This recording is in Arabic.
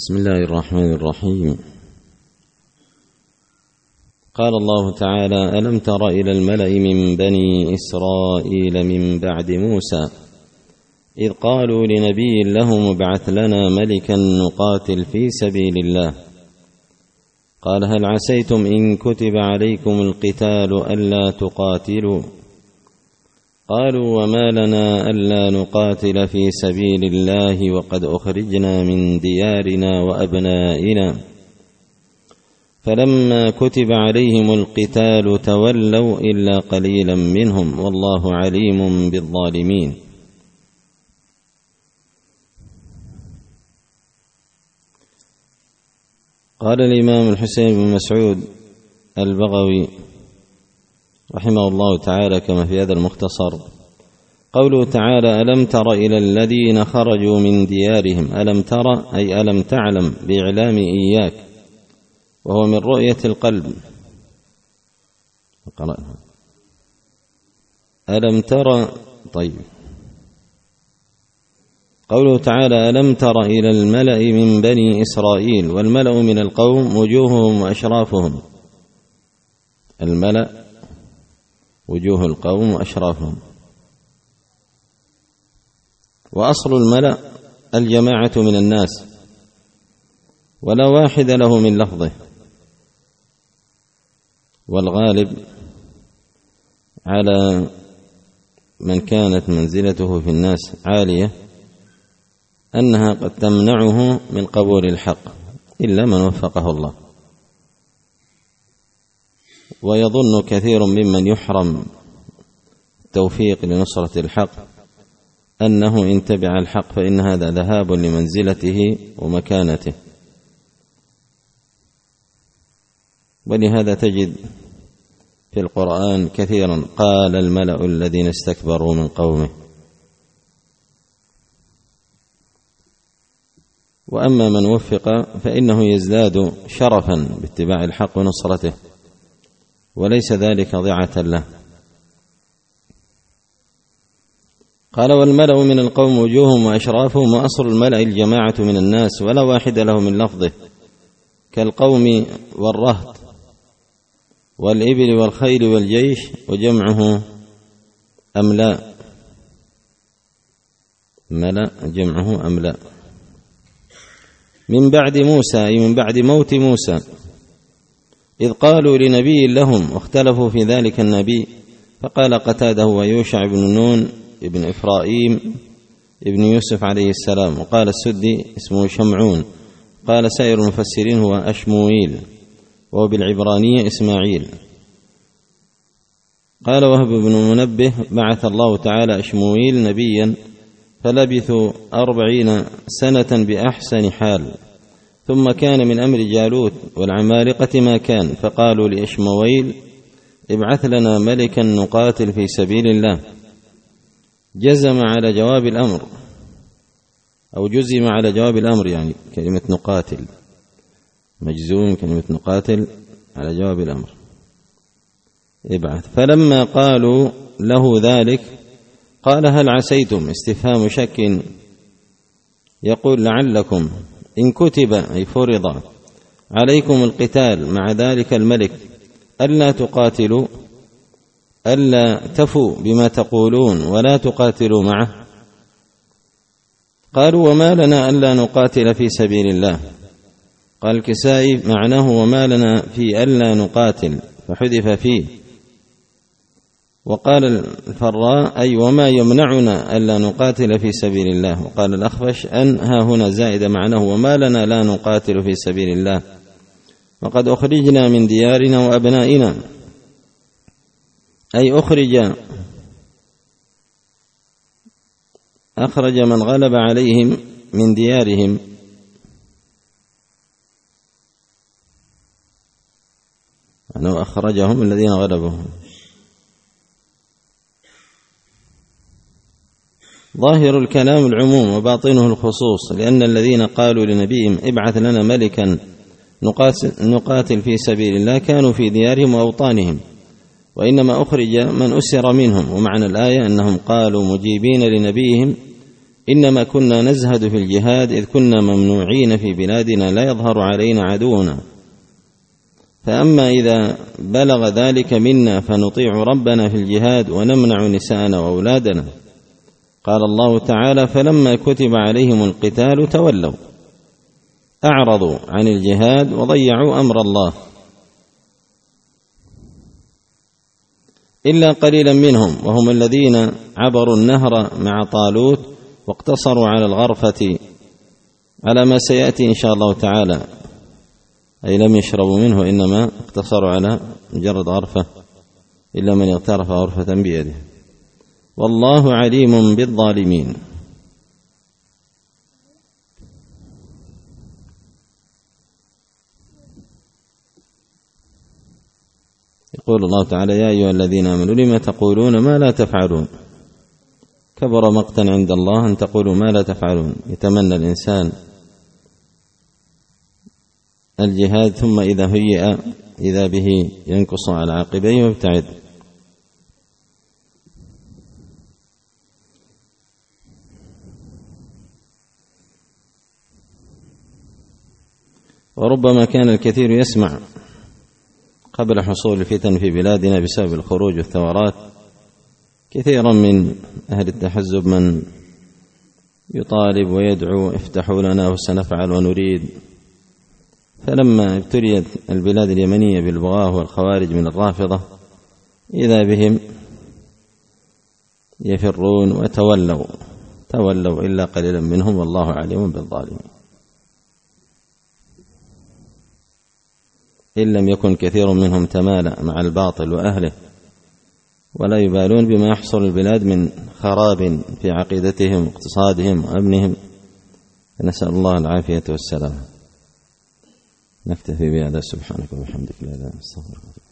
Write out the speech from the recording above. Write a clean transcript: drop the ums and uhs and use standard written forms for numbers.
بسم الله الرحمن الرحيم. قال الله تعالى: ألم تر إلى الملأ من بني إسرائيل من بعد موسى إذ قالوا لنبي لهم ابعث لنا ملكا نقاتل في سبيل الله قال هل عسيتم إن كتب عليكم القتال ألا تقاتلوا قالوا وما لنا ألا نقاتل في سبيل الله وقد أخرجنا من ديارنا وأبنائنا فلما كتب عليهم القتال تولوا إلا قليلا منهم والله عليم بالظالمين. قال الإمام الحسين بن مسعود البغوي رحمه الله تعالى كما في هذا المختصر: قوله تعالى: ألم تر إلى الذين خرجوا من ديارهم، ألم تر أي ألم تعلم بإعلام إياك، وهو من رؤية القلب. قرأنا ألم تر. طيب، قوله تعالى: ألم تر إلى الملأ من بني إسرائيل، والملأ من القوم وجوههم وأشرافهم. الملأ وجوه القوم وأشرافهم، وأصل الملأ الجماعة من الناس ولا واحد له من لفظه، والغالب على من كانت منزلته في الناس عالية أنها قد تمنعه من قبول الحق إلا من وفقه الله، ويظن كثير ممن يحرم التوفيق لنصرة الحق أنه إن تبع الحق فإن هذا ذهاب لمنزلته ومكانته. ولهذا تجد في القرآن كثيرا قال الملأ الذين استكبروا من قومه. وأما من وفق فإنه يزداد شرفا باتباع الحق ونصرته، وليس ذلك ضيعة له. قال: والملأ من القوم وجوههم وأشرافهم، وأصل الملأ الجماعة من الناس ولا واحد له من لفظه، كالقوم والرهط والإبل والخيل والجيش، وجمعه أملاء. ملأ جمعه أملاء. من بعد موسى أي من بعد موت موسى، إذ قالوا لنبي لهم، واختلفوا في ذلك النبي، فقال قتاده ويوشع بن نون ابن إفرائيم ابن يوسف عليه السلام، وقال السدي اسمه شمعون، قال سائر المفسرين هو أشمويل، وهو بالعبرانية إسماعيل. قال وهب بن منبه: بعث الله تعالى أشمويل نبيا فلبثوا 40 سنة بأحسن حال، ثم كان من أمر جالوت والعمالقة ما كان، فقالوا لأشمويل ابعث لنا ملكا نقاتل في سبيل الله. جزم على جواب الأمر، أو جزم على جواب الأمر، يعني كلمة نقاتل مجزوم، كلمة نقاتل على جواب الأمر، ابعث. فلما قالوا له ذلك قال هل عسيتم، استفهام شك، يقول لعلكم إن كتب أي فرض عليكم القتال مع ذلك الملك ألا تقاتلوا، ألا تفوا بما تقولون ولا تقاتلوا معه. قالوا وما لنا ألا نقاتل في سبيل الله. قال الكسائي معناه وما لنا في ألا نقاتل، فحذف فيه. وقال الفراء أي وما يمنعنا ألا نقاتل في سبيل الله. وقال الأخفش أنها هنا زائدة معناه وما لنا لا نقاتل في سبيل الله وقد أخرجنا من ديارنا وأبنائنا، أي أخرج من غلب عليهم من ديارهم. أنه أخرجهم الذين غلبهم. ظاهر الكلام العموم وباطنه الخصوص، لأن الذين قالوا لنبيهم ابعث لنا ملكا نقاتل في سبيل الله كانوا في ديارهم وأوطانهم، وإنما أخرج من أسر منهم. ومعنى الآية أنهم قالوا مجيبين لنبيهم إنما كنا نزهد في الجهاد إذ كنا ممنوعين في بلادنا لا يظهر علينا عدونا، فأما إذا بلغ ذلك منا فنطيع ربنا في الجهاد ونمنع نساءنا وأولادنا. قال الله تعالى: فلما كتب عليهم القتال تولوا، أعرضوا عن الجهاد وضيعوا أمر الله، إلا قليلا منهم وهم الذين عبروا النهر مع طالوت واقتصروا على الغرفة على ما سيأتي إن شاء الله تعالى، أي لم يشربوا منه إنما اقتصروا على مجرد غرفة، إلا من اغترف غرفة بيده. والله عليم بالظالمين. يقول الله تعالى: يا أيها الذين آمنوا لم تقولون ما لا تفعلون، كبر مقتا عند الله أن تقولوا ما لا تفعلون. يتمنى الإنسان الجهاد ثم إذا هيئ إذا به ينكص على عقبيه ويبتعد. وربما كان الكثير يسمع قبل حصول الفتن في بلادنا بسبب الخروج والثورات كثيرا من أهل التحزب من يطالب ويدعو: افتحوا لنا وسنفعل ونريد. فلما ابتليت البلاد اليمنية بالبغاة والخوارج من الرافضة إذا بهم يفرون وتولوا إلا قليلا منهم، والله عليم بالظالمين. إن لم يكن كثير منهم تمالأ مع الباطل وأهله ولا يبالون بما يحصل البلاد من خراب في عقيدتهم واقتصادهم وأمنهم، نسأل الله العافية والسلام. نكتفي بهذا. سبحانك وبحمدك، لا إله إلا أنت، أستغفرك.